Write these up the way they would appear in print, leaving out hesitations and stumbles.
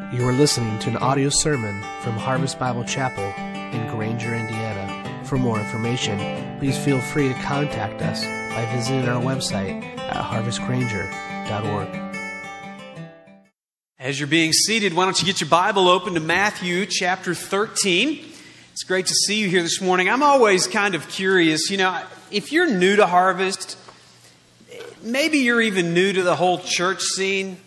You are listening to an audio sermon from Harvest Bible Chapel in Granger, Indiana. For more information, please feel free to contact us by visiting our website at harvestgranger.org. As you're being seated, why don't you get your Bible open to Matthew chapter 13. It's great to see you here this morning. I'm always kind of curious, if you're new to Harvest, maybe you're even new to the whole church scene.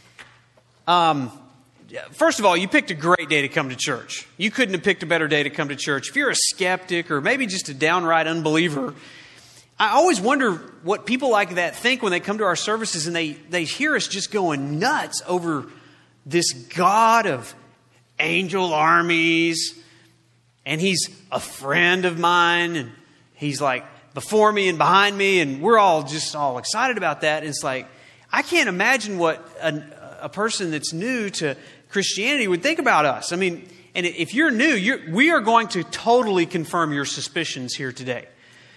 First of all, you picked a great day to come to church. You couldn't have picked a better day to come to church. If you're a skeptic or maybe just a downright unbeliever, I always wonder what people like that think when they come to our services and they hear us just going nuts over this God of angel armies, and He's a friend of mine, and He's like before me and behind me, and we're all excited about that. And it's like, I can't imagine what a person that's new to Christianity would think about us. I mean, and if you're new, we are going to totally confirm your suspicions here today.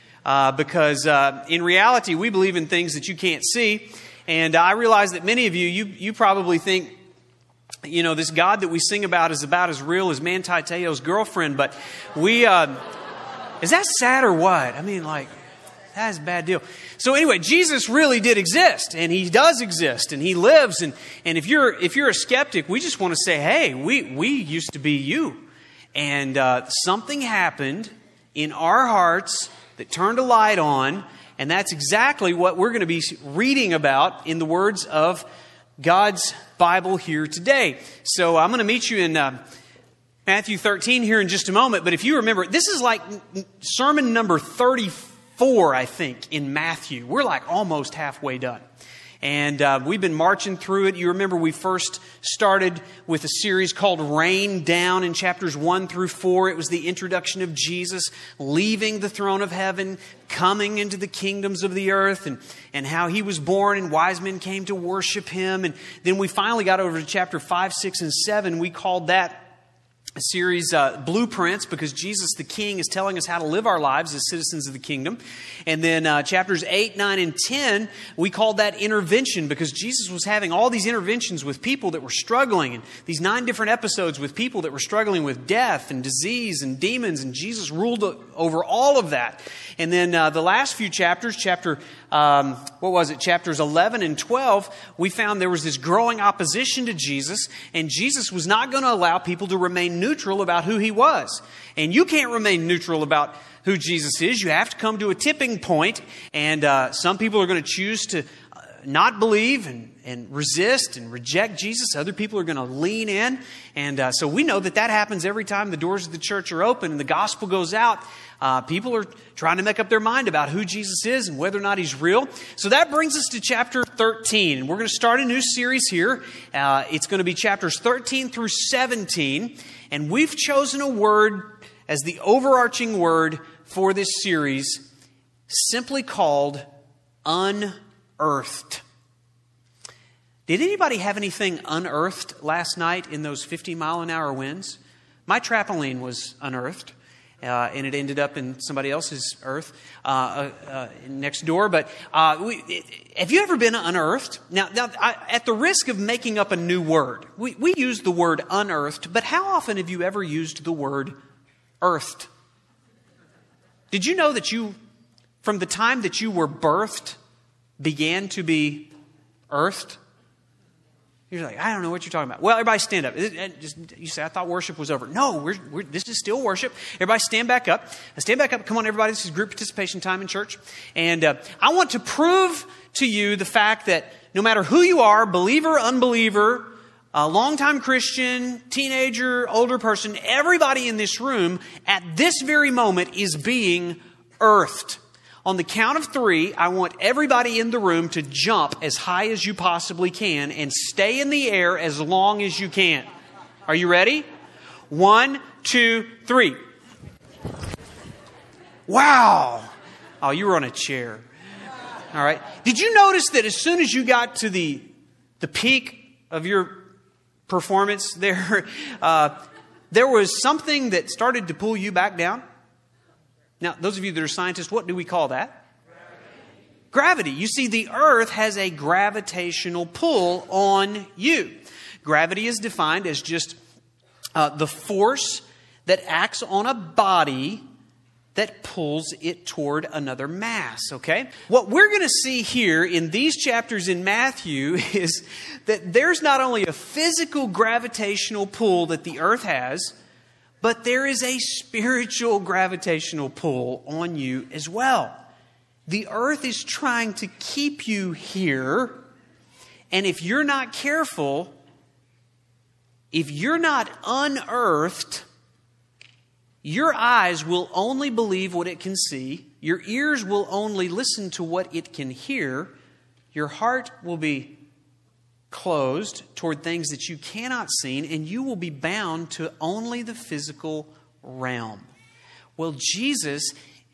Because in reality, we believe in things that you can't see. And I realize that many of you probably think, this God that we sing about is about as real as Manti Te'o's girlfriend. But is that sad or what? I mean, that's a bad deal. So anyway, Jesus really did exist, and He does exist, and He lives. And if you're a skeptic, we just want to say, hey, we used to be you. And something happened in our hearts that turned a light on, and that's exactly what we're going to be reading about in the words of God's Bible here today. So I'm going to meet you in Matthew 13 here in just a moment. But if you remember, this is like sermon number 34, I think, in Matthew. We're like almost halfway done. And we've been marching through it. You remember we first started with a series called Rain Down in chapters 1 through 4. It was the introduction of Jesus leaving the throne of heaven, coming into the kingdoms of the earth, and how He was born and wise men came to worship Him. And then we finally got over to chapter 5, 6, and 7. We called that a series, Blueprints, because Jesus the King is telling us how to live our lives as citizens of the kingdom. And then chapters 8, 9, and 10, we called that Intervention, because Jesus was having all these interventions with people that were struggling, and these 9 different episodes with people that were struggling with death and disease and demons, and Jesus ruled over all of that. And then the last few chapters, chapters 11 and 12, we found there was this growing opposition to Jesus, and Jesus was not going to allow people to remain neutral about who He was. And you can't remain neutral about who Jesus is. You have to come to a tipping point, and some people are going to choose to not believe and resist and reject Jesus. Other people are going to lean in. And so we know that happens every time the doors of the church are open and the gospel goes out. People are trying to make up their mind about who Jesus is and whether or not He's real. So that brings us to chapter 13. And we're going to start a new series here. It's going to be chapters 13 through 17. And we've chosen a word as the overarching word for this series, simply called unearthed. Did anybody have anything unearthed last night in those 50-mile-an-hour winds? My trampoline was unearthed. And it ended up in somebody else's earth next door. But have you ever been unearthed? Now, at the risk of making up a new word, we use the word unearthed, but how often have you ever used the word earthed? Did you know that you, from the time that you were birthed, began to be earthed? You're like, I don't know what you're talking about. Well, everybody stand up. You say, I thought worship was over. No, this is still worship. Everybody stand back up. Stand back up. Come on, everybody. This is group participation time in church. And I want to prove to you the fact that no matter who you are, believer, unbeliever, a longtime Christian, teenager, older person, everybody in this room at this very moment is being earthed. On the count of 3, I want everybody in the room to jump as high as you possibly can and stay in the air as long as you can. Are you ready? 1, 2, 3. Wow. Oh, you were on a chair. All right. Did you notice that as soon as you got to the peak of your performance there was something that started to pull you back down? Now, those of you that are scientists, what do we call that? Gravity. You see, the earth has a gravitational pull on you. Gravity is defined as just the force that acts on a body that pulls it toward another mass, okay? What we're going to see here in these chapters in Matthew is that there's not only a physical gravitational pull that the earth has, but there is a spiritual gravitational pull on you as well. The earth is trying to keep you here, and if you're not careful, if you're not unearthed, your eyes will only believe what it can see. Your ears will only listen to what it can hear. Your heart will be closed toward things that you cannot see, and you will be bound to only the physical realm. Well, Jesus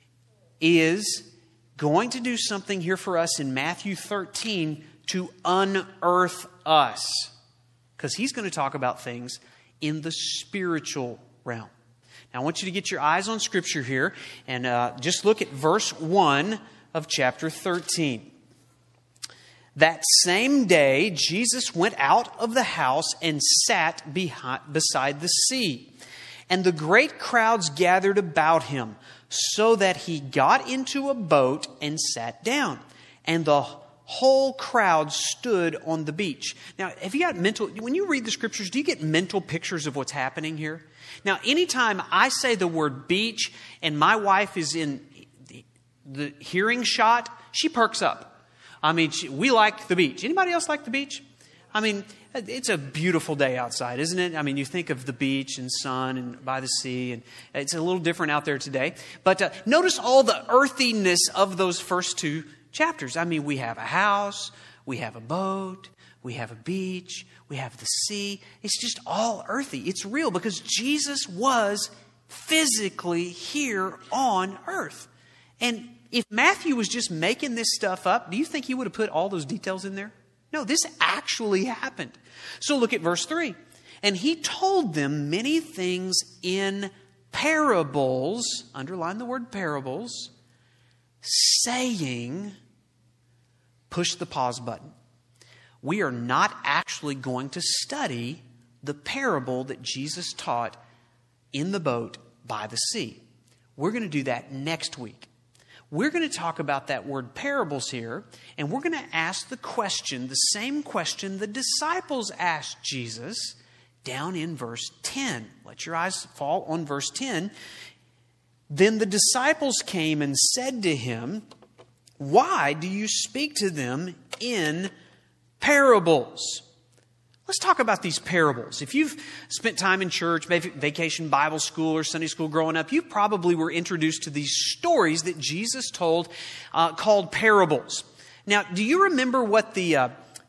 is going to do something here for us in Matthew 13 to unearth us, because he's going to talk about things in the spiritual realm. Now, I want you to get your eyes on Scripture here and just look at verse 1 of chapter 13. That same day, Jesus went out of the house and sat beside the sea. And the great crowds gathered about him, so that he got into a boat and sat down. And the whole crowd stood on the beach. Now, have you got when you read the Scriptures, do you get mental pictures of what's happening here? Now, anytime I say the word beach and my wife is in the hearing shot, she perks up. I mean, we like the beach. Anybody else like the beach? I mean, it's a beautiful day outside, isn't it? I mean, you think of the beach and sun and by the sea, and it's a little different out there today. But notice all the earthiness of those first two chapters. I mean, we have a house, we have a boat, we have a beach, we have the sea. It's just all earthy. It's real because Jesus was physically here on earth. And if Matthew was just making this stuff up, do you think he would have put all those details in there? No, this actually happened. So look at verse 3. And he told them many things in parables, underline the word parables, saying, push the pause button. We are not actually going to study the parable that Jesus taught in the boat by the sea. We're going to do that next week. We're going to talk about that word parables here, and we're going to ask the question, the same question the disciples asked Jesus down in verse 10. Let your eyes fall on verse 10. Then the disciples came and said to him, "Why do you speak to them in parables?" Let's talk about these parables. If you've spent time in church, maybe vacation Bible school or Sunday school growing up, you probably were introduced to these stories that Jesus told called parables. Now, do you remember what the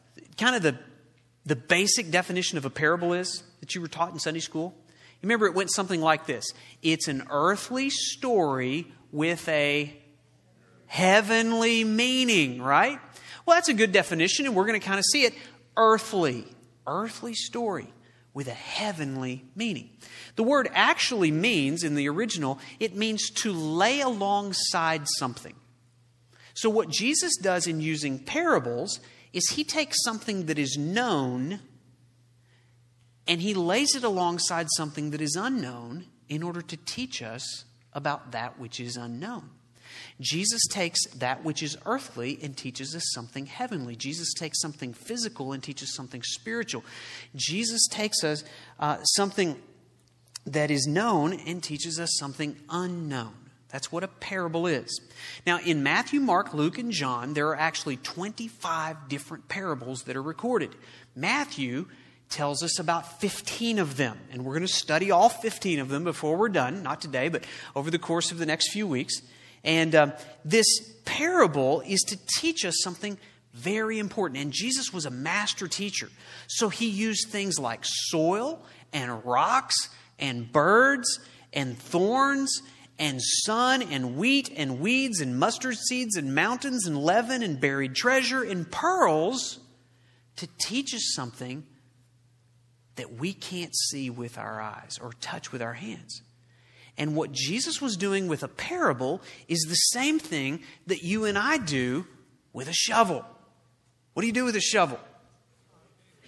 basic definition of a parable is that you were taught in Sunday school? You remember it went something like this. It's an earthly story with a heavenly meaning, right? Well, that's a good definition, and we're going to kind of see it. Earthly story with a heavenly meaning. The word actually means, in the original, it means to lay alongside something. So what Jesus does in using parables is he takes something that is known and he lays it alongside something that is unknown in order to teach us about that which is unknown. Jesus takes that which is earthly and teaches us something heavenly. Jesus takes something physical and teaches something spiritual. Jesus takes us something that is known and teaches us something unknown. That's what a parable is. Now, in Matthew, Mark, Luke, and John, there are actually 25 different parables that are recorded. Matthew tells us about 15 of them, and we're going to study all 15 of them before we're done. Not today, but over the course of the next few weeks. And this parable is to teach us something very important. And Jesus was a master teacher. So he used things like soil and rocks and birds and thorns and sun and wheat and weeds and mustard seeds and mountains and leaven and buried treasure and pearls to teach us something that we can't see with our eyes or touch with our hands. And what Jesus was doing with a parable is the same thing that you and I do with a shovel. What do you do with a shovel?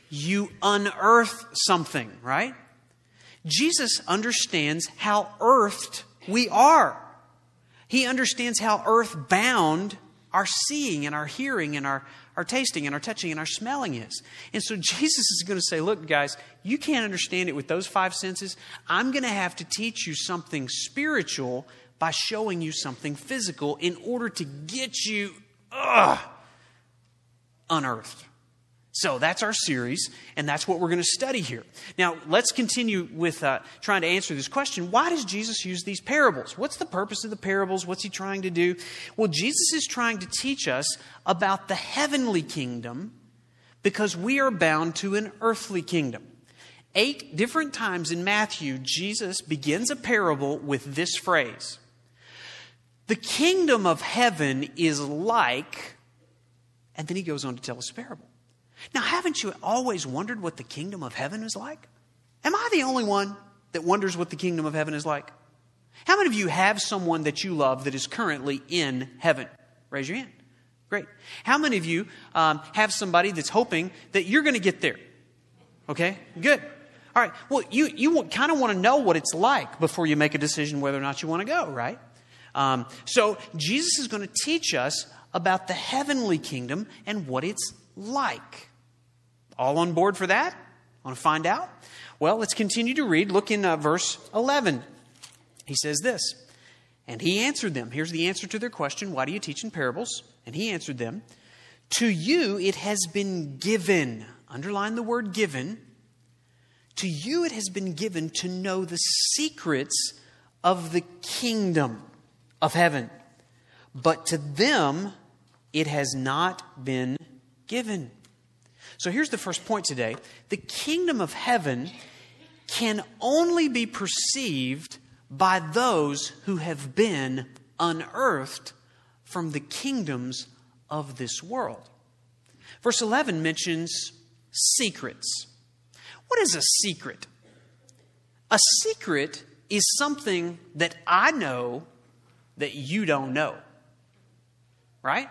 you unearth something, right? Jesus understands how earthed we are. He understands how earthbound our seeing and our hearing and our tasting and our touching and our smelling is. And so Jesus is going to say, look, guys, you can't understand it with those 5 senses. I'm going to have to teach you something spiritual by showing you something physical in order to get you unearthed. So that's our series, and that's what we're going to study here. Now, let's continue with trying to answer this question. Why does Jesus use these parables? What's the purpose of the parables? What's he trying to do? Well, Jesus is trying to teach us about the heavenly kingdom because we are bound to an earthly kingdom. 8 different times in Matthew, Jesus begins a parable with this phrase. The kingdom of heaven is like, and then he goes on to tell us a parable. Now, haven't you always wondered what the kingdom of heaven is like? Am I the only one that wonders what the kingdom of heaven is like? How many of you have someone that you love that is currently in heaven? Raise your hand. Great. How many of you have somebody that's hoping that you're going to get there? Okay, good. All right. Well, you kind of want to know what it's like before you make a decision whether or not you want to go, right? So Jesus is going to teach us about the heavenly kingdom and what it's like. All on board for that? Want to find out? Well, let's continue to read. Look in verse 11. He says this, and he answered them. Here's the answer to their question. Why do you teach in parables? And he answered them, to you it has been given. Underline the word given. To you it has been given to know the secrets of the kingdom of heaven. But to them it has not been given. So here's the first point today. The kingdom of heaven can only be perceived by those who have been unearthed from the kingdoms of this world. Verse 11 mentions secrets. What is a secret? A secret is something that I know that you don't know. Right?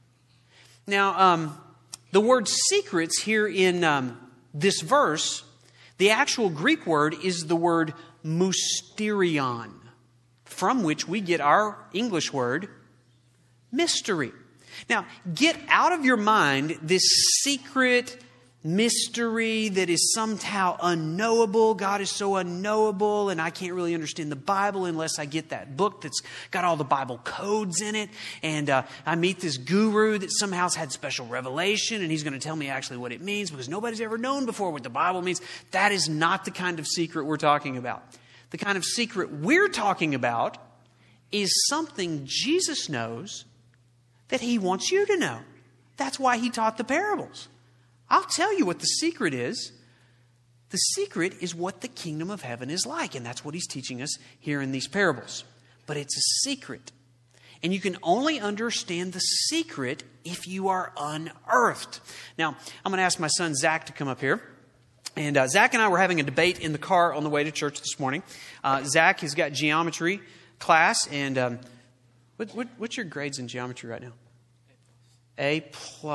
Now, the word secrets here in this verse, the actual Greek word is the word mysterion, from which we get our English word mystery. Now, get out of your mind this secret mystery that is somehow unknowable. God is so unknowable, and I can't really understand the Bible unless I get that book that's got all the Bible codes in it. And I meet this guru that somehow has had special revelation, and he's going to tell me actually what it means because nobody's ever known before what the Bible means. That is not the kind of secret we're talking about. The kind of secret we're talking about is something Jesus knows that he wants you to know. That's why he taught the parables. I'll tell you what the secret is. The secret is what the kingdom of heaven is like. And that's what he's teaching us here in these parables. But it's a secret. And you can only understand the secret if you are unearthed. Now, I'm going to ask my son Zach to come up here. And Zach and I were having a debate in the car on the way to church this morning. Zach has got geometry class. And what's your grades in geometry right now? A+.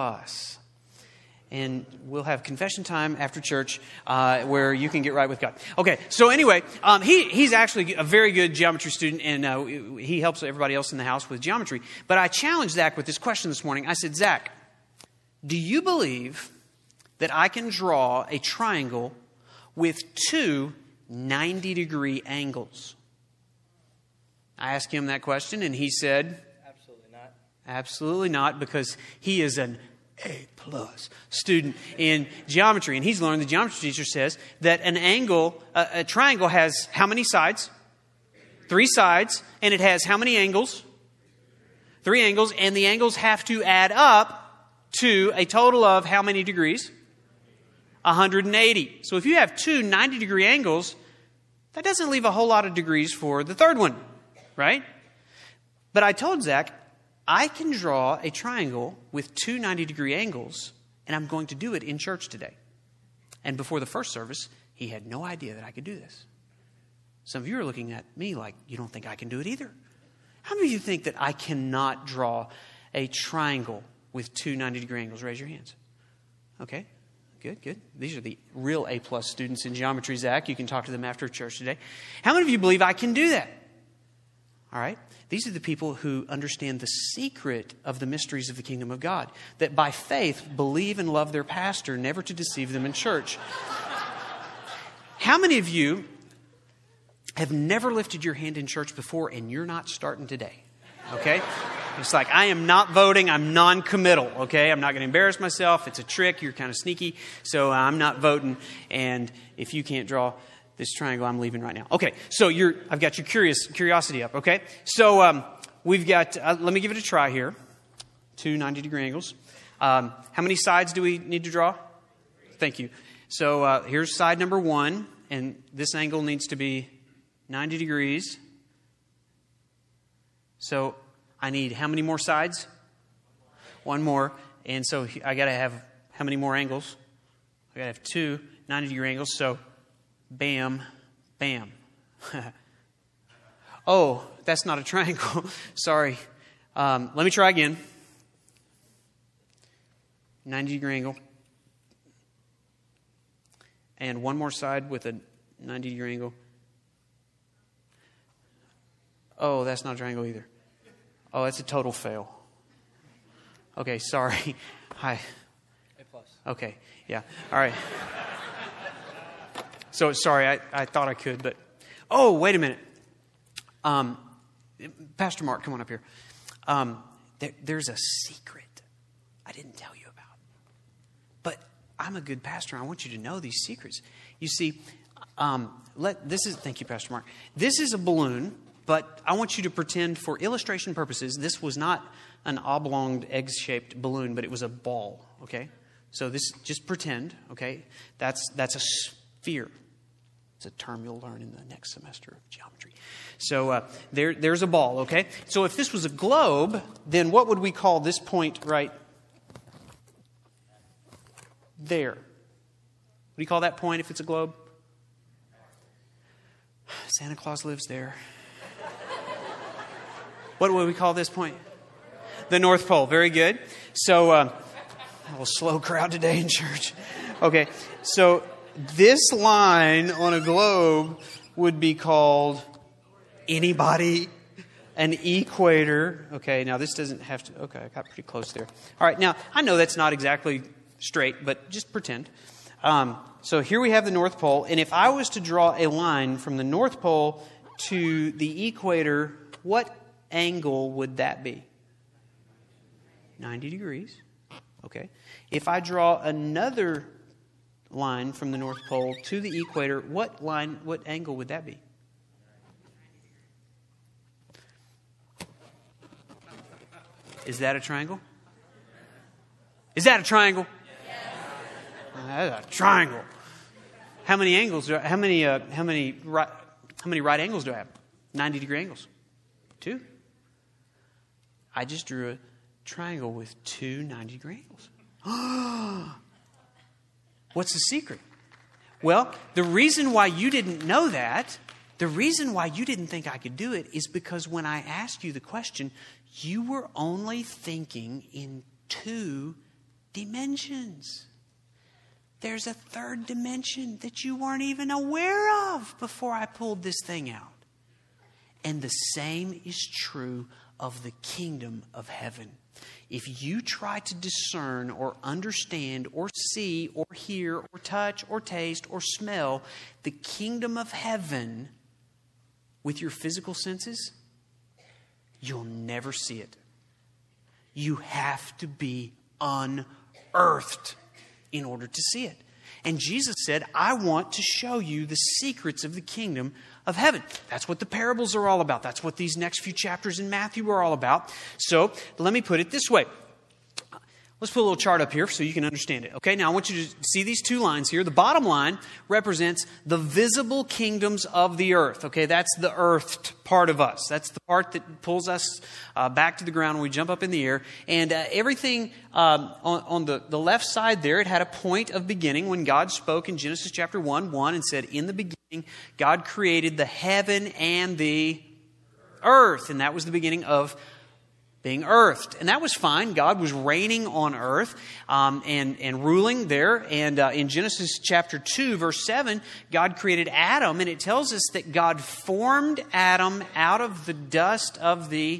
And we'll have confession time after church where you can get right with God. Okay, so anyway, he's actually a very good geometry student, and he helps everybody else in the house with geometry. But I challenged Zach with this question this morning. I said, Zach, do you believe that I can draw a triangle with 2 90-degree angles? I asked him that question, and he said, absolutely not. Absolutely not, because he is an A+ student in geometry. And he's learned, the geometry teacher says, that an angle, a triangle has how many sides? 3 sides. And it has how many angles? 3 angles. And the angles have to add up to a total of how many degrees? 180. So if you have 2 90-degree angles, that doesn't leave a whole lot of degrees for the third one, right? But I told Zach, I can draw a triangle with 2 90-degree angles, and I'm going to do it in church today. And before the first service, he had no idea that I could do this. Some of you are looking at me like, you don't think I can do it either. How many of you think that I cannot draw a triangle with 2 90-degree angles? Raise your hands. Okay, Good, good. These are the real A-plus students in geometry, Zach. You can talk to them after church today. How many of you believe I can do that? All right. These are the people who understand the secret of the mysteries of the kingdom of God, that by faith believe and love their pastor, never to deceive them in church. How many of you have never lifted your hand in church before and you're not starting today? Okay? It's like, I am not voting. I'm non-committal. Okay? I'm not going to embarrass myself. It's a trick. You're kind of sneaky. So I'm not voting. And if you can't draw this triangle, I'm leaving right now. Okay. So I've got your curiosity up. Okay? So we've got, let me give it a try here. 2 90-degree angles. How many sides do we need to draw? Thank you. So here's side number 1. And this angle needs to be 90 degrees. So I need how many more sides? 1 more. And so I got to have how many more angles? I got to have 2 90-degree angles. So bam, bam. Oh, that's not a triangle. Sorry. Let me try again. 90-degree angle. And 1 more side with a 90-degree angle. Oh, that's not a triangle either. Oh, that's a total fail. Okay, sorry. Hi. A+. Okay, yeah. All right. So, sorry, I thought I could, but... Oh, wait a minute. Pastor Mark, come on up here. There's a secret I didn't tell you about. But I'm a good pastor, and I want you to know these secrets. You see, thank you, Pastor Mark. This is a balloon, but I want you to pretend, for illustration purposes, this was not an oblong, egg-shaped balloon, but it was a ball, okay? So just pretend, okay? That's a sphere. It's a term you'll learn in the next semester of geometry. So there's a ball, okay? So if this was a globe, then what would we call this point right there? What do you call that point if it's a globe? Santa Claus lives there. What would we call this point? The North Pole. Very good. So, a little slow crowd today in church. Okay, so this line on a globe would be called anybody, an equator. Okay, now this doesn't have to... Okay, I got pretty close there. All right, now, I know that's not exactly straight, but just pretend. So here we have the North Pole, and if I was to draw a line from the North Pole to the equator, what angle would that be? 90 degrees. Okay. If I draw another line from the North Pole to the equator, what angle would that be? Is that a triangle? Is that a triangle? That's a triangle. How many angles how many right angles do I have? 90-degree angles. 2. I just drew a triangle with 2 90-degree angles. What's the secret? Well, the reason why you didn't know that, the reason why you didn't think I could do it, is because when I asked you the question, you were only thinking in 2 dimensions. There's a 3rd dimension that you weren't even aware of before I pulled this thing out. And the same is true of the kingdom of heaven. If you try to discern or understand or see or hear or touch or taste or smell the kingdom of heaven with your physical senses, you'll never see it. You have to be unearthed in order to see it. And Jesus said, I want to show you the secrets of the kingdom of heaven. That's what the parables are all about. That's what these next few chapters in Matthew are all about. So let me put it this way. Let's put a little chart up here so you can understand it. Okay, now I want you to see these 2 lines here. The bottom line represents the visible kingdoms of the earth. Okay, that's the earthed part of us. That's the part that pulls us back to the ground when we jump up in the air. And everything on the left side there, it had a point of beginning when God spoke in Genesis chapter 1:1 and said, in the beginning, God created the heaven and the earth. And that was the beginning of being earthed. And that was fine. God was reigning on earth and ruling there. And in Genesis chapter 2, verse 7, God created Adam. And it tells us that God formed Adam out of the dust of the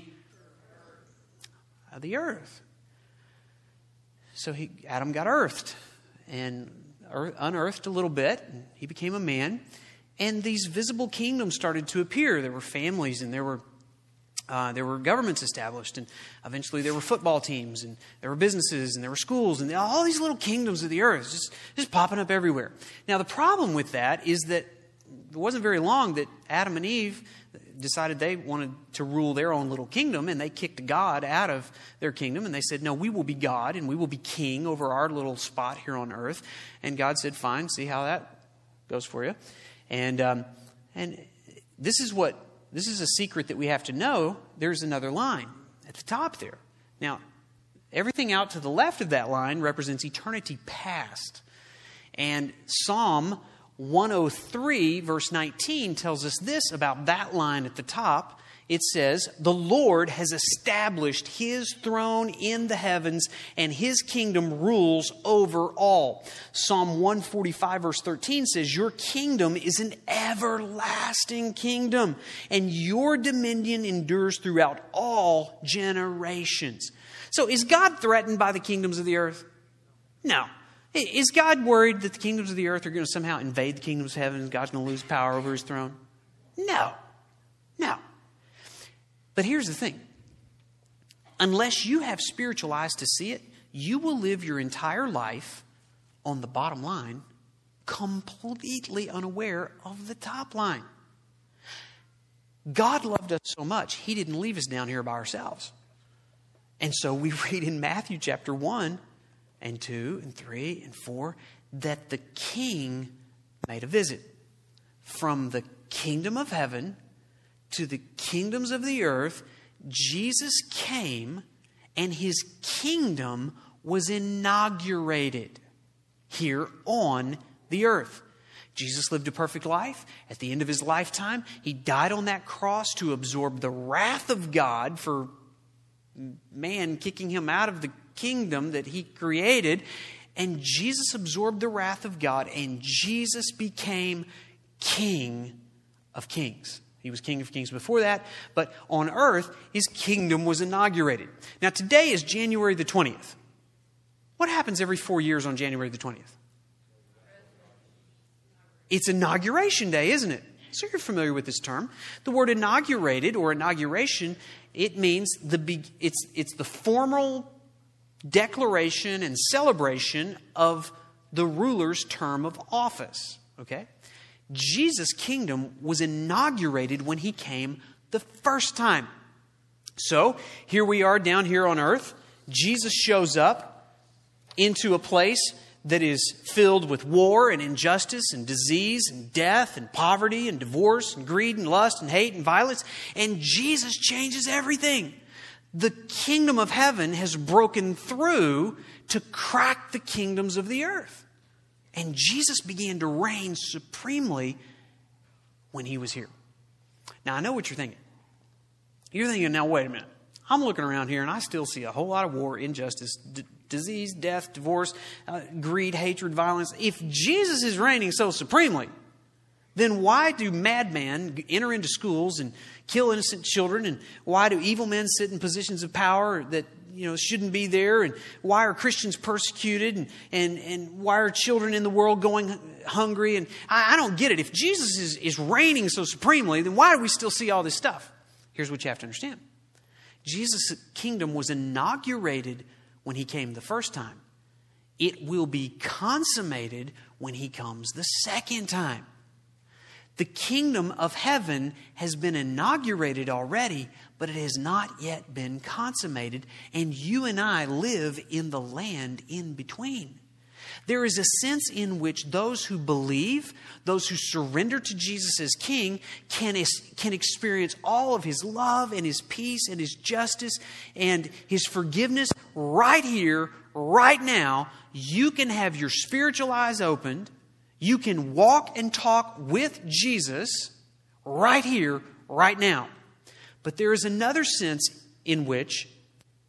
earth. So Adam got earthed and unearthed a little bit. And he became a man. And these visible kingdoms started to appear. There were families and there were governments established, and eventually there were football teams, and there were businesses, and there were schools, and all these little kingdoms of the earth just popping up everywhere. Now, the problem with that is that it wasn't very long that Adam and Eve decided they wanted to rule their own little kingdom, and they kicked God out of their kingdom, and they said, no, we will be God, and we will be king over our little spot here on earth. And God said, fine, see how that goes for you. And this is a secret that we have to know. There's another line at the top there. Now, everything out to the left of that line represents eternity past. And Psalm 103, verse 19, tells us this about that line at the top. It says, the Lord has established His throne in the heavens, and His kingdom rules over all. Psalm 145, verse 13 says, your kingdom is an everlasting kingdom, and your dominion endures throughout all generations. So is God threatened by the kingdoms of the earth? No. Is God worried that the kingdoms of the earth are going to somehow invade the kingdoms of heaven and God's going to lose power over His throne? No. No. But here's the thing. Unless you have spiritual eyes to see it, you will live your entire life on the bottom line, completely unaware of the top line. God loved us so much, He didn't leave us down here by ourselves. And so we read in Matthew chapter 1 and 2 and 3 and 4 that the King made a visit from the kingdom of heaven to the kingdoms of the earth. Jesus came and His kingdom was inaugurated here on the earth. Jesus lived a perfect life. At the end of His lifetime, He died on that cross to absorb the wrath of God for man kicking Him out of the kingdom that He created. And Jesus absorbed the wrath of God, and Jesus became King of Kings. He was King of Kings before that, but on earth, His kingdom was inaugurated. Now, today is January the 20th. What happens every 4 years on January the 20th? It's Inauguration Day, isn't it? So you're familiar with this term. The word inaugurated or inauguration, it means it's the formal declaration and celebration of the ruler's term of office. Okay? Jesus' kingdom was inaugurated when He came the first time. So, here we are down here on earth. Jesus shows up into a place that is filled with war and injustice and disease and death and poverty and divorce and greed and lust and hate and violence. And Jesus changes everything. The kingdom of heaven has broken through to crack the kingdoms of the earth. And Jesus began to reign supremely when He was here. Now, I know what you're thinking. You're thinking, now, wait a minute. I'm looking around here and I still see a whole lot of war, injustice, disease, death, divorce, greed, hatred, violence. If Jesus is reigning so supremely, then why do madmen enter into schools and kill innocent children? And why do evil men sit in positions of power that shouldn't be there? And why are Christians persecuted? And why are children in the world going hungry? And I don't get it. If Jesus is reigning so supremely, then why do we still see all this stuff? Here's what you have to understand. Jesus' kingdom was inaugurated when He came the first time. It will be consummated when He comes the second time. The kingdom of heaven has been inaugurated already, but it has not yet been consummated, and you and I live in the land in between. There is a sense in which those who believe, those who surrender to Jesus as King, can experience all of His love and His peace and His justice and His forgiveness right here, right now. You can have your spiritual eyes opened. You can walk and talk with Jesus right here, right now. But there is another sense in which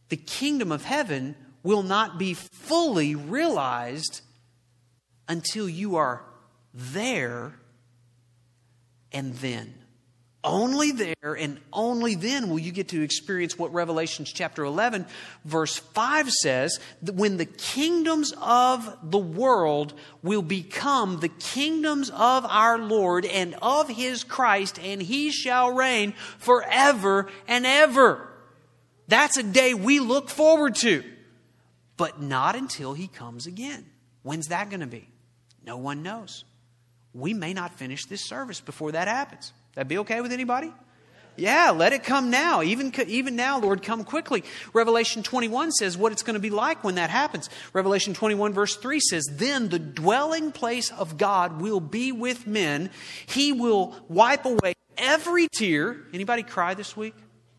the kingdom of heaven will not be fully realized until you are there and then. Only there and only then will you get to experience what Revelation chapter 11 verse 5 says, that when the kingdoms of the world will become the kingdoms of our Lord and of His Christ, and He shall reign forever and ever. That's a day we look forward to, but not until He comes again. When's that going to be? No one knows. We may not finish this service before that happens. That be okay with anybody? Yeah, let it come now. Even now, Lord, come quickly. Revelation 21 says what it's going to be like when that happens. Revelation 21 verse 3 says, then the dwelling place of God will be with men. He will wipe away every tear. Anybody cry this week?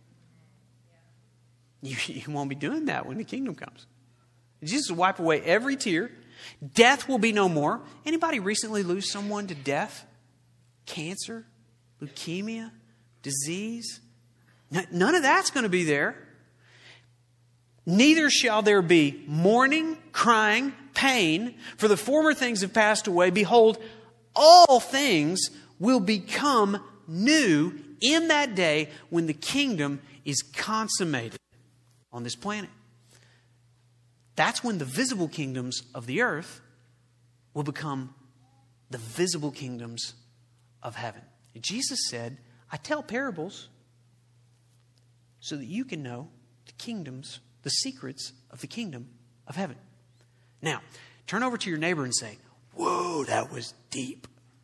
You won't be doing that when the kingdom comes. Jesus will wipe away every tear. Death will be no more. Anybody recently lose someone to death? Cancer? Leukemia? Disease? None of that's going to be there. Neither shall there be mourning, crying, pain, for the former things have passed away. Behold, all things will become new in that day when the kingdom is consummated on this planet. That's when the visible kingdoms of the earth will become the visible kingdoms of heaven. Jesus said, I tell parables so that you can know the kingdoms, the secrets of the kingdom of heaven. Now, turn over to your neighbor and say, whoa, that was deep.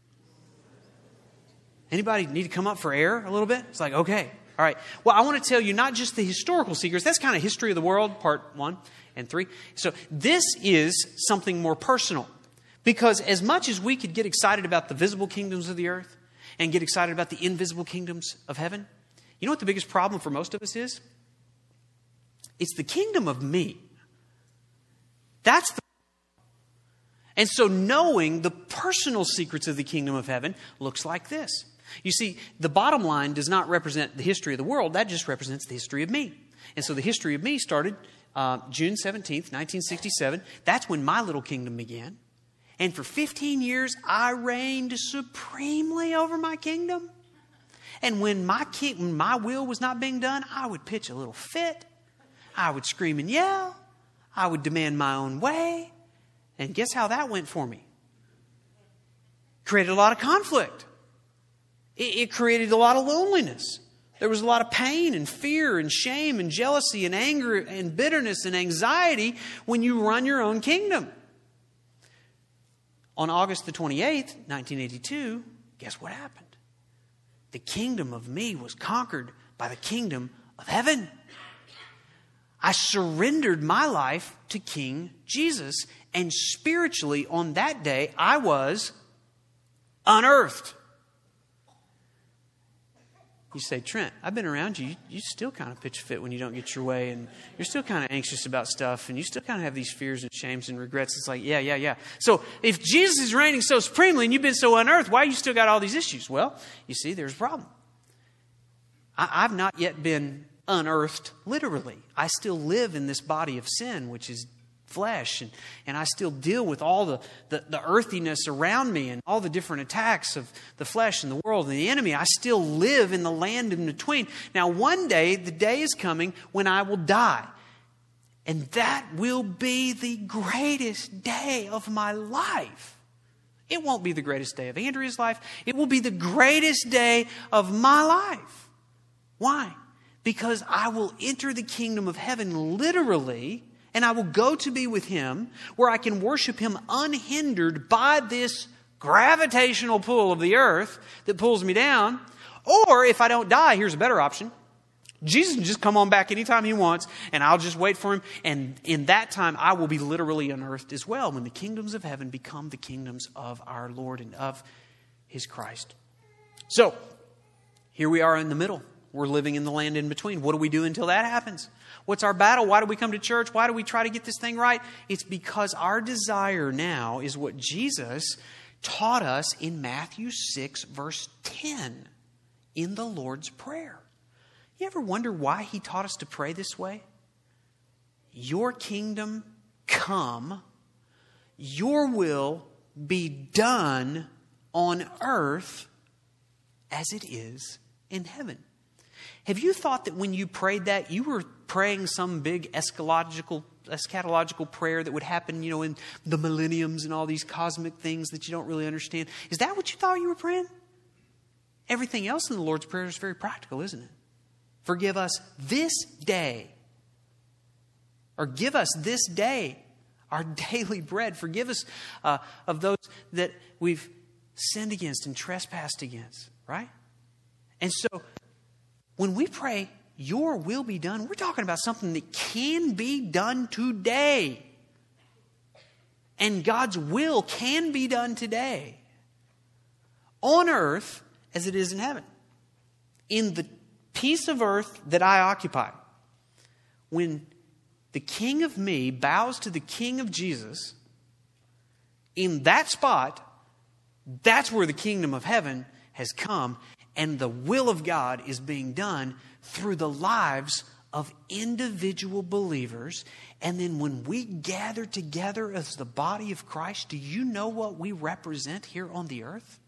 Anybody need to come up for air a little bit? It's like, okay, all right. Well, I want to tell you not just the historical secrets. That's kind of history of the world, part 1 and 3. So this is something more personal. Because as much as we could get excited about the visible kingdoms of the earth and get excited about the invisible kingdoms of heaven, you know what the biggest problem for most of us is? It's the kingdom of me. That's the... And so knowing the personal secrets of the kingdom of heaven looks like this. You see, the bottom line does not represent the history of the world. That just represents the history of me. And so the history of me started June 17th, 1967. That's when my little kingdom began. And for 15 years, I reigned supremely over my kingdom. And when my will was not being done, I would pitch a little fit. I would scream and yell. I would demand my own way. And guess how that went for me? Created a lot of conflict. It created a lot of loneliness. There was a lot of pain and fear and shame and jealousy and anger and bitterness and anxiety when you run your own kingdom. On August the 28th, 1982, guess what happened? The kingdom of me was conquered by the kingdom of heaven. I surrendered my life to King Jesus, and spiritually on that day, I was unearthed. You say, Trent, I've been around you. You still kind of pitch a fit when you don't get your way, and you're still kind of anxious about stuff, and you still kind of have these fears and shames and regrets. It's like, yeah. So if Jesus is reigning so supremely and you've been so unearthed, why you still got all these issues? Well, you see, there's a problem. I've not yet been unearthed literally. I still live in this body of sin, which is flesh, and I still deal with all the earthiness around me and all the different attacks of the flesh and the world and the enemy. I still live in the land in between. Now, one day, the day is coming when I will die. And that will be the greatest day of my life. It won't be the greatest day of Andrea's life. It will be the greatest day of my life. Why? Because I will enter the kingdom of heaven literally, and I will go to be with Him, where I can worship Him unhindered by this gravitational pull of the earth that pulls me down. Or if I don't die, here's a better option. Jesus can just come on back anytime He wants, and I'll just wait for Him. And in that time, I will be literally unearthed as well, when the kingdoms of heaven become the kingdoms of our Lord and of His Christ. So, here we are in the middle. We're living in the land in between. What do we do until that happens? What's our battle? Why do we come to church? Why do we try to get this thing right? It's because our desire now is what Jesus taught us in Matthew 6, verse 10, in the Lord's Prayer. You ever wonder why He taught us to pray this way? your kingdom come, your will be done on earth as it is in heaven. Have you thought that when you prayed that, you were praying some big eschatological prayer that would happen, in the millenniums and all these cosmic things that you don't really understand? Is that what you thought you were praying? Everything else in the Lord's Prayer is very practical, isn't it? Forgive us this day, or give us this day our daily bread. Forgive us of those that we've sinned against and trespassed against, right? And so when we pray, your will be done, we're talking about something that can be done today. And God's will can be done today on earth as it is in heaven. In the piece of earth that I occupy, when the King of me bows to the King of Jesus, in that spot, that's where the kingdom of heaven has come, and the will of God is being done through the lives of individual believers. And then when we gather together as the body of Christ, do you know what we represent here on the earth?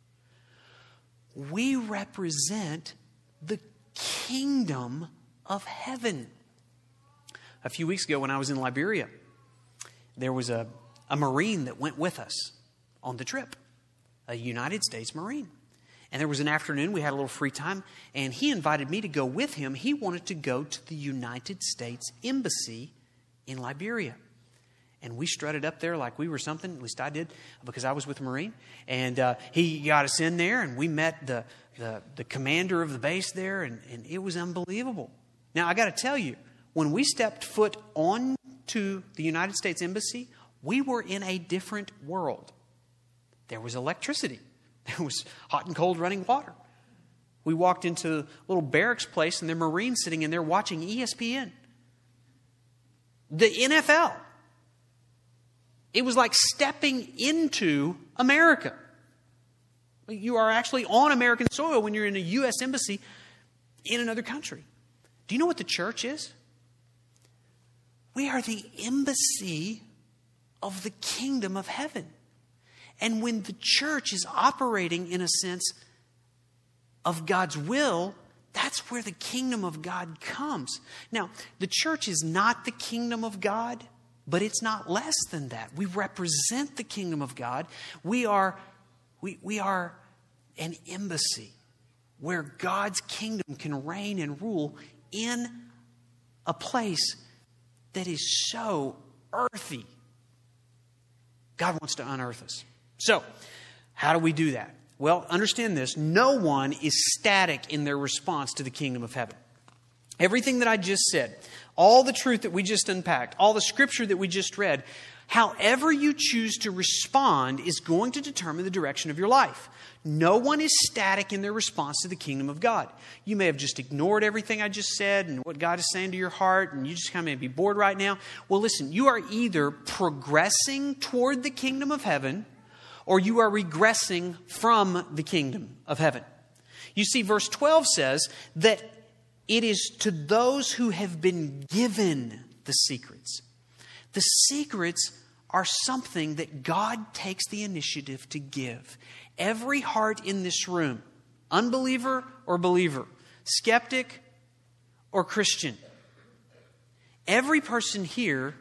We represent the kingdom of heaven. A few weeks ago when I was in Liberia, there was a Marine that went with us on the trip, a United States Marine. And there was an afternoon, we had a little free time, and he invited me to go with him. He wanted to go to the United States Embassy in Liberia. And we strutted up there like we were something, at least I did, because I was with a Marine. And he got us in there, and we met the commander of the base there, and it was unbelievable. Now, I got to tell you, when we stepped foot onto the United States Embassy, we were in a different world. There was electricity. There was hot and cold running water. We walked into a little barracks place, and there were Marines sitting in there watching ESPN. The NFL. It was like stepping into America. You are actually on American soil when you're in a U.S. embassy in another country. Do you know what the church is? We are the embassy of the kingdom of heaven. And when the church is operating in a sense of God's will, that's where the kingdom of God comes. Now, the church is not the kingdom of God, but it's not less than that. We represent the kingdom of God. We are an embassy where God's kingdom can reign and rule in a place that is so earthy. God wants to unearth us. So, how do we do that? Well, understand this. No one is static in their response to the kingdom of heaven. Everything that I just said, all the truth that we just unpacked, all the scripture that we just read, however you choose to respond is going to determine the direction of your life. No one is static in their response to the kingdom of God. You may have just ignored everything I just said and what God is saying to your heart, and you just kind of may be bored right now. Well, listen, you are either progressing toward the kingdom of heaven, or you are regressing from the kingdom of heaven. You see, verse 12 says that it is to those who have been given the secrets. The secrets are something that God takes the initiative to give. Every heart in this room, unbeliever or believer, skeptic or Christian, every person here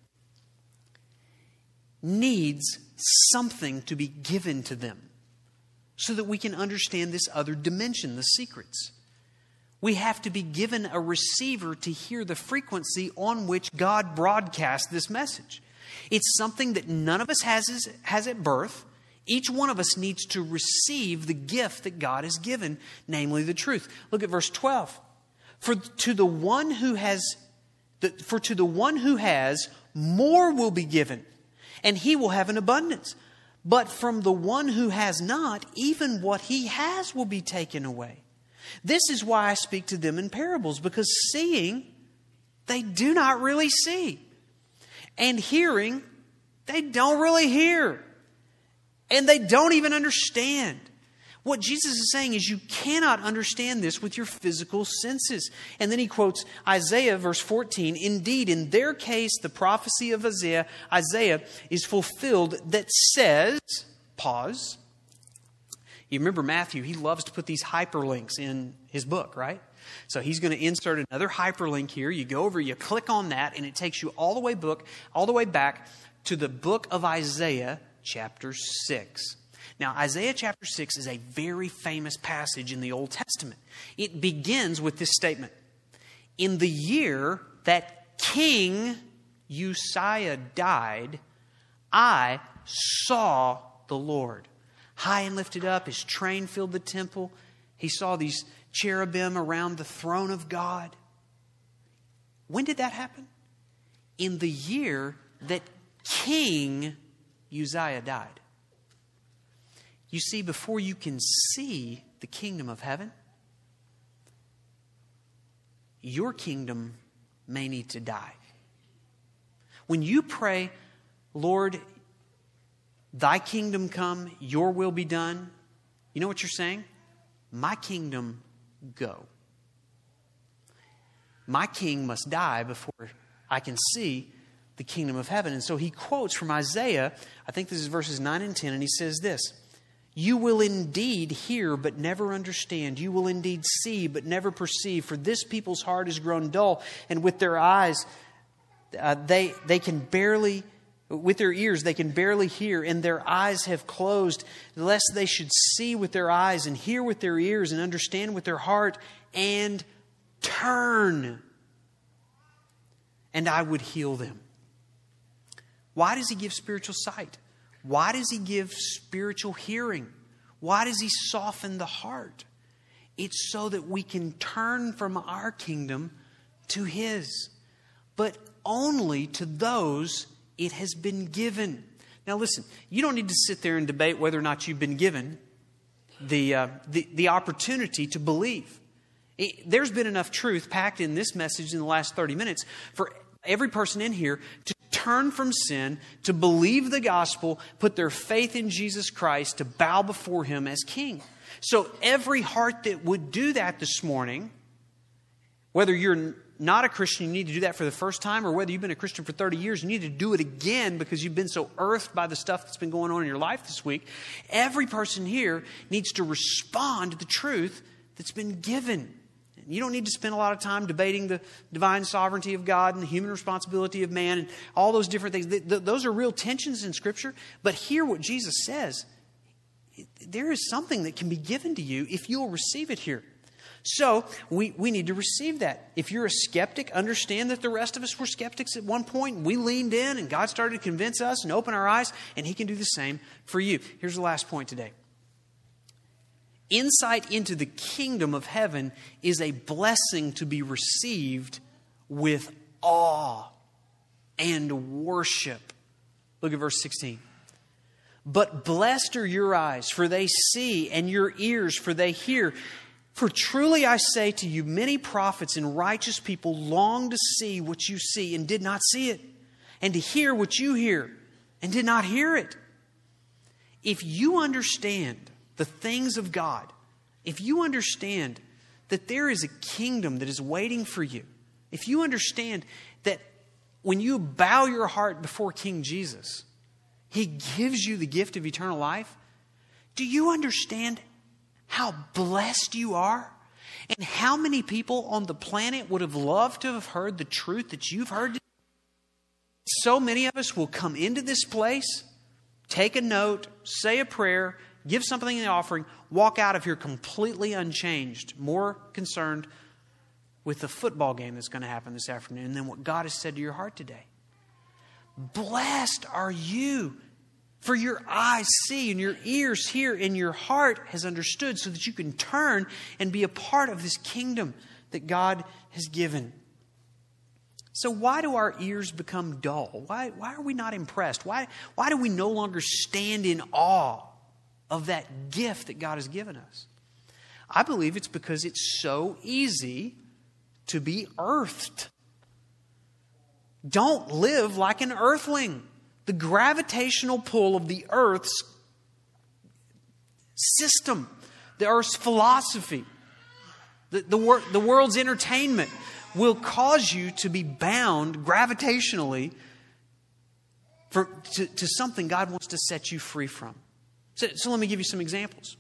needs something to be given to them so that we can understand this other dimension, the secrets. We have to be given a receiver to hear the frequency on which God broadcasts this message. It's something that none of us has at birth. Each one of us needs to receive the gift that God has given, namely the truth. Look at verse 12. For to the one who has, more will be given, and he will have an abundance. But from the one who has not, even what he has will be taken away. This is why I speak to them in parables, because seeing, they do not really see. And hearing, they don't really hear. And they don't even understand. What Jesus is saying is you cannot understand this with your physical senses. And then he quotes Isaiah verse 14. Indeed, in their case, the prophecy of Isaiah is fulfilled that says, pause. You remember Matthew, he loves to put these hyperlinks in his book, right? So he's going to insert another hyperlink here. You go over, you click on that, and it takes you all the way back to the book of Isaiah, chapter 6. Now, Isaiah chapter 6 is a very famous passage in the Old Testament. It begins with this statement. In the year that King Uzziah died, I saw the Lord. High and lifted up, his train filled the temple. He saw these cherubim around the throne of God. When did that happen? In the year that King Uzziah died. You see, before you can see the kingdom of heaven, your kingdom may need to die. When you pray, Lord, thy kingdom come, your will be done, you know what you're saying? My kingdom go. My king must die before I can see the kingdom of heaven. And so he quotes from Isaiah, I think this is verses 9 and 10, and he says this, you will indeed hear but never understand. You will indeed see but never perceive. For this people's heart has grown dull, and with their eyes they can barely, with their ears they can barely hear, and their eyes have closed, lest they should see with their eyes and hear with their ears and understand with their heart and turn, and I would heal them. Why does he give spiritual sight? Why does he give spiritual hearing? Why does he soften the heart? It's so that we can turn from our kingdom to his, but only to those it has been given. Now listen, you don't need to sit there and debate whether or not you've been given the opportunity to believe. There's been enough truth packed in this message in the last 30 minutes for every person in here to turn from sin, to believe the gospel, put their faith in Jesus Christ, to bow before him as king. So every heart that would do that this morning, whether you're not a Christian, you need to do that for the first time, or whether you've been a Christian for 30 years, you need to do it again because you've been so earthed by the stuff that's been going on in your life this week. Every person here needs to respond to the truth that's been given. You don't need to spend a lot of time debating the divine sovereignty of God and the human responsibility of man and all those different things. Those are real tensions in Scripture. But hear what Jesus says. There is something that can be given to you if you'll receive it here. So we need to receive that. If you're a skeptic, understand that the rest of us were skeptics at one point. We leaned in and God started to convince us and open our eyes, and he can do the same for you. Here's the last point today. Insight into the kingdom of heaven is a blessing to be received with awe and worship. Look at verse 16. But blessed are your eyes, for they see, and your ears, for they hear. For truly I say to you, many prophets and righteous people long to see what you see and did not see it, and to hear what you hear and did not hear it. If you understand the things of God, if you understand that there is a kingdom that is waiting for you, if you understand that when you bow your heart before King Jesus, he gives you the gift of eternal life, do you understand how blessed you are? And how many people on the planet would have loved to have heard the truth that you've heard? So many of us will come into this place, take a note, say a prayer, give something in the offering, walk out of here completely unchanged, more concerned with the football game that's going to happen this afternoon than what God has said to your heart today. Blessed are you, for your eyes see and your ears hear and your heart has understood, so that you can turn and be a part of this kingdom that God has given. So why do our ears become dull? Why are we not impressed? Why do we no longer stand in awe of that gift that God has given us? I believe it's because it's so easy to be earthed. Don't live like an earthling. The gravitational pull of the earth's system the earth's philosophy, the world's entertainment will cause you to be bound gravitationally to something God wants to set you free from. So let me give you some examples.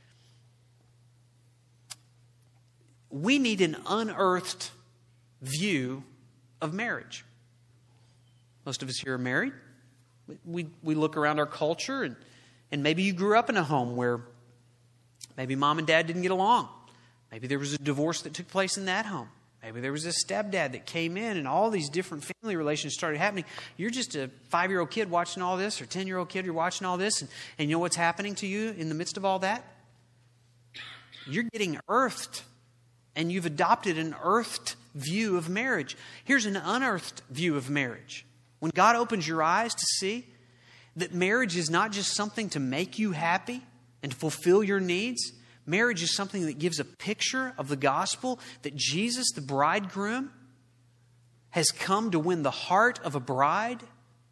We need an unearthed view of marriage. Most of us here are married. We look around our culture, and maybe you grew up in a home where maybe mom and dad didn't get along. Maybe there was a divorce that took place in that home. Maybe there was a stepdad that came in and all these different family relations started happening. You're just a 5-year-old kid watching all this, or 10-year-old kid, you're watching all this, and you know what's happening to you in the midst of all that? You're getting earthed, and you've adopted an earthed view of marriage. Here's an unearthed view of marriage. When God opens your eyes to see that marriage is not just something to make you happy and to fulfill your needs, marriage is something that gives a picture of the gospel, that Jesus, the bridegroom, has come to win the heart of a bride.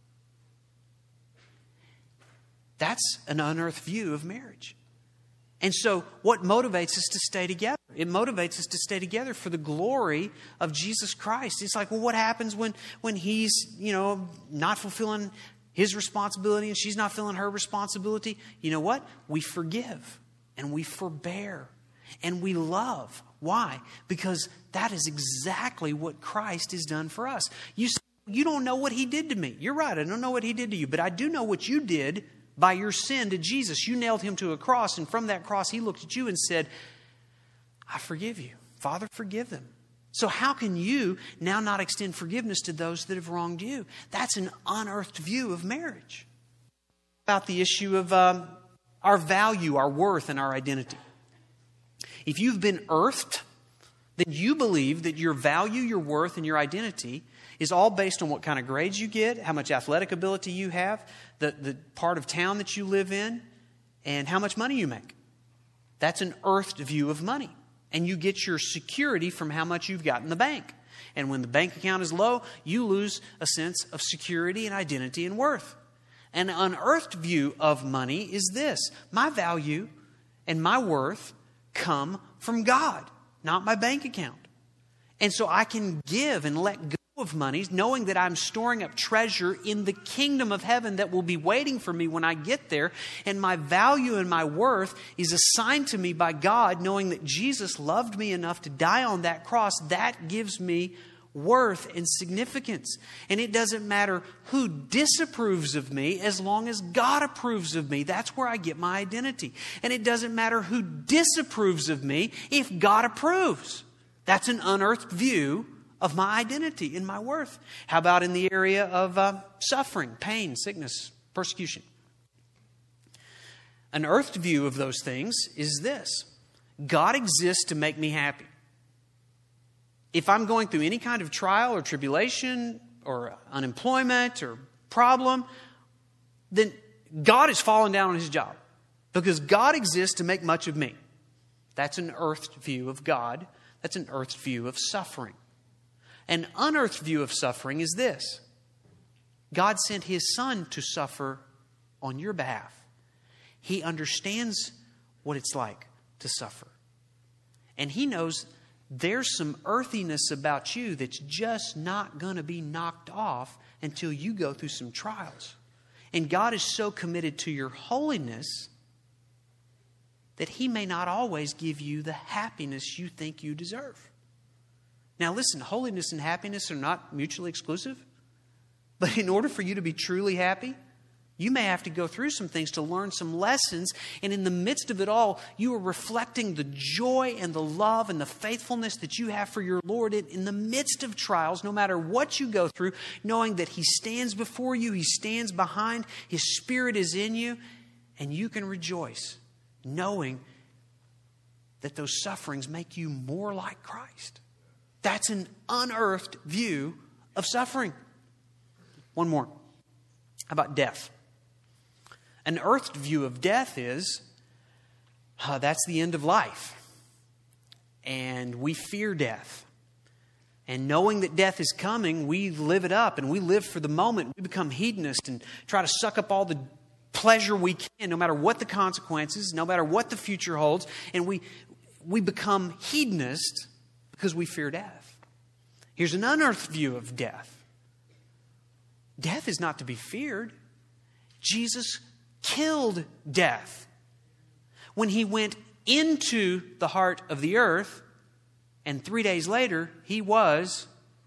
That's an unearthed view of marriage. And so what motivates us to stay together? It motivates us to stay together for the glory of Jesus Christ. It's like, well, what happens when he's, not fulfilling his responsibility and she's not filling her responsibility? You know what? We forgive. And we forbear, and we love. Why? Because that is exactly what Christ has done for us. You don't know what He did to me. You're right, I don't know what He did to you, but I do know what you did by your sin to Jesus. You nailed Him to a cross, and from that cross He looked at you and said, I forgive you. Father, forgive them. So how can you now not extend forgiveness to those that have wronged you? That's an unearthed view of marriage. About the issue of our value, our worth, and our identity. If you've been earthed, then you believe that your value, your worth, and your identity is all based on what kind of grades you get, how much athletic ability you have, the part of town that you live in, and how much money you make. That's an earthed view of money. And you get your security from how much you've got in the bank. And when the bank account is low, you lose a sense of security and identity and worth. An unearthed view of money is this: my value and my worth come from God, not my bank account. And so I can give and let go of money, knowing that I'm storing up treasure in the kingdom of heaven that will be waiting for me when I get there. And my value and my worth is assigned to me by God, knowing that Jesus loved me enough to die on that cross. That gives me worth and significance. And it doesn't matter who disapproves of me as long as God approves of me. That's where I get my identity. And it doesn't matter who disapproves of me if God approves. That's an unearthed view of my identity and my worth. How about in the area of suffering, pain, sickness, persecution? An earthed view of those things is this: God exists to make me happy. If I'm going through any kind of trial or tribulation or unemployment or problem, then God has fallen down on His job, because God exists to make much of me. That's an earthed view of God. That's an earthed view of suffering. An unearthed view of suffering is this: God sent His Son to suffer on your behalf. He understands what it's like to suffer. And He knows there's some earthiness about you that's just not going to be knocked off until you go through some trials. And God is so committed to your holiness that He may not always give you the happiness you think you deserve. Now listen, holiness and happiness are not mutually exclusive. But in order for you to be truly happy, you may have to go through some things to learn some lessons. And in the midst of it all, you are reflecting the joy and the love and the faithfulness that you have for your Lord in the midst of trials, no matter what you go through, knowing that He stands before you, He stands behind, His Spirit is in you, and you can rejoice, knowing that those sufferings make you more like Christ. That's an unearthed view of suffering. One more. How about death? An earthed view of death is, that's the end of life. And we fear death. And knowing that death is coming, we live it up and we live for the moment. We become hedonist and try to suck up all the pleasure we can, no matter what the consequences, no matter what the future holds. And we become hedonists because we fear death. Here's an unearthed view of death. Death is not to be feared. Jesus killed death. When he went into the heart of the earth, and 3 days later, he was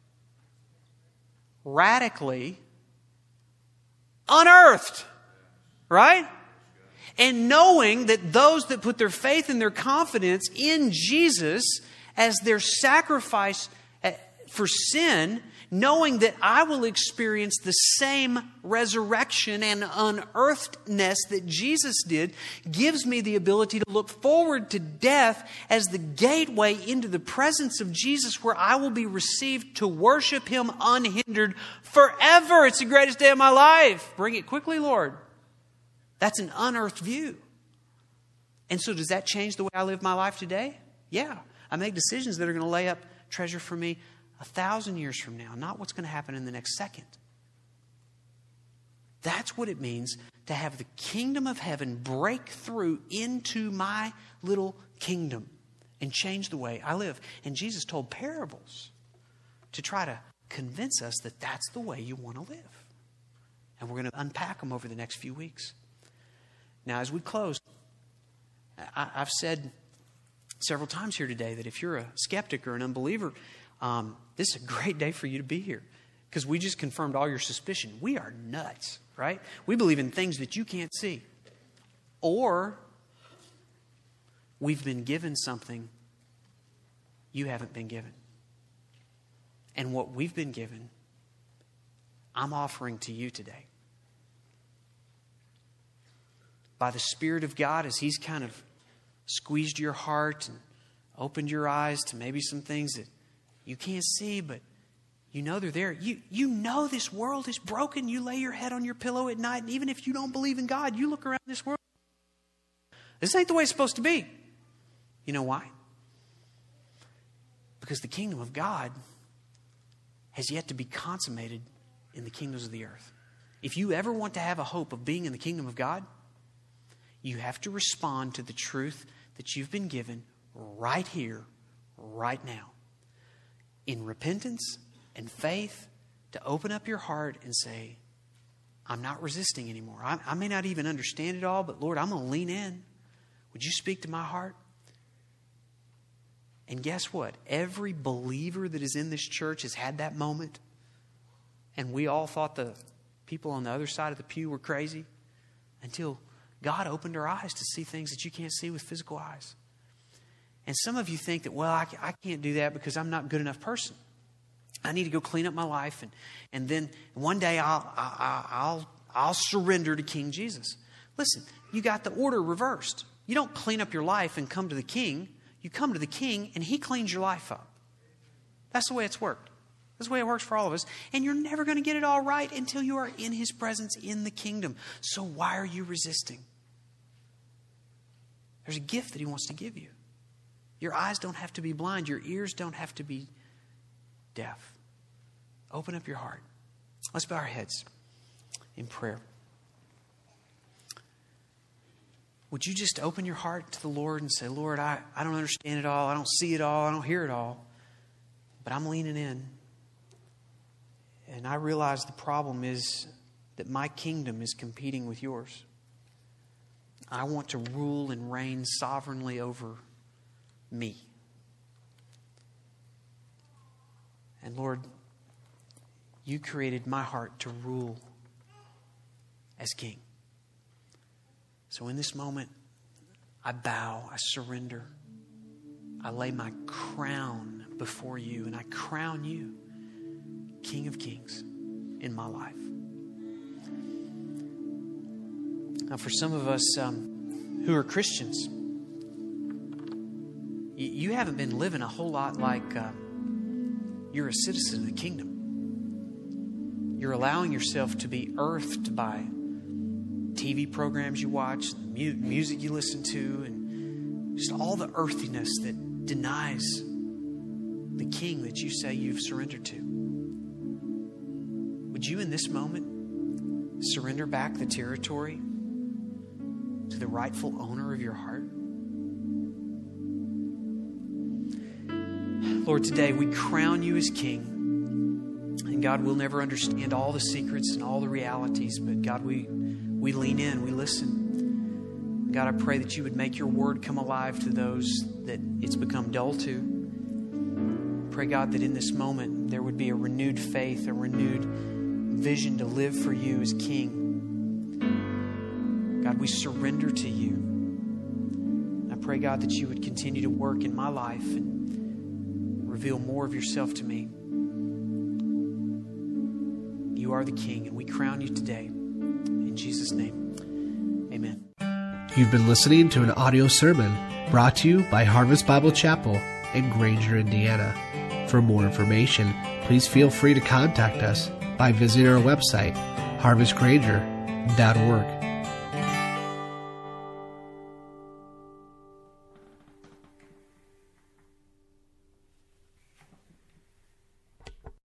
radically unearthed. Right? And knowing that those that put their faith and their confidence in Jesus as their sacrifice for sin, knowing that I will experience the same resurrection and unearthedness that Jesus did, gives me the ability to look forward to death as the gateway into the presence of Jesus, where I will be received to worship Him unhindered forever. It's the greatest day of my life. Bring it quickly, Lord. That's an unearthed view. And so does that change the way I live my life today? Yeah. I make decisions that are going to lay up treasure for me 1,000 years from now, not what's going to happen in the next second. That's what it means to have the kingdom of heaven break through into my little kingdom and change the way I live. And Jesus told parables to try to convince us that that's the way you want to live. And we're going to unpack them over the next few weeks. Now, as we close, I've said several times here today that if you're a skeptic or an unbeliever, this is a great day for you to be here, because we just confirmed all your suspicion. We are nuts, right? We believe in things that you can't see. Or we've been given something you haven't been given. And what we've been given, I'm offering to you today. By the Spirit of God, as He's kind of squeezed your heart and opened your eyes to maybe some things that you can't see, but you know they're there. You know this world is broken. You lay your head on your pillow at night, and even if you don't believe in God, you look around this world. This ain't the way it's supposed to be. You know why? Because the kingdom of God has yet to be consummated in the kingdoms of the earth. If you ever want to have a hope of being in the kingdom of God, you have to respond to the truth that you've been given right here, right now. In repentance and faith, to open up your heart and say, I'm not resisting anymore. I may not even understand it all, but Lord, I'm going to lean in. Would you speak to my heart? And guess what? Every believer that is in this church has had that moment. And we all thought the people on the other side of the pew were crazy until God opened our eyes to see things that you can't see with physical eyes. And some of you think that, well, I can't do that because I'm not a good enough person. I need to go clean up my life, and then one day I'll surrender to King Jesus. Listen, you got the order reversed. You don't clean up your life and come to the King. You come to the King and He cleans your life up. That's the way it's worked. That's the way it works for all of us. And you're never going to get it all right until you are in His presence in the kingdom. So why are you resisting? There's a gift that He wants to give you. Your eyes don't have to be blind. Your ears don't have to be deaf. Open up your heart. Let's bow our heads in prayer. Would you just open your heart to the Lord and say, Lord, I don't understand it all. I don't see it all. I don't hear it all. But I'm leaning in. And I realize the problem is that my kingdom is competing with yours. I want to rule and reign sovereignly over me. And Lord, you created my heart to rule as king. So in this moment, I bow, I surrender. I lay my crown before you, and I crown you King of Kings in my life. Now, for some of us who are Christians, you haven't been living a whole lot like you're a citizen of the kingdom. You're allowing yourself to be earthed by TV programs you watch, music you listen to, and just all the earthiness that denies the King that you say you've surrendered to. Would you in this moment surrender back the territory to the rightful owner of your heart? Lord, today we crown you as King. And God, we'll never understand all the secrets and all the realities, but God, we lean in, we listen. God, I pray that you would make your word come alive to those that it's become dull to. Pray, God, that in this moment there would be a renewed faith, a renewed vision to live for you as King. God, we surrender to you. I pray, God, that you would continue to work in my life and reveal more of yourself to me. You are the King, and we crown you today. In Jesus' name, amen. You've been listening to an audio sermon brought to you by Harvest Bible Chapel in Granger, Indiana. For more information, please feel free to contact us by visiting our website, harvestgranger.org.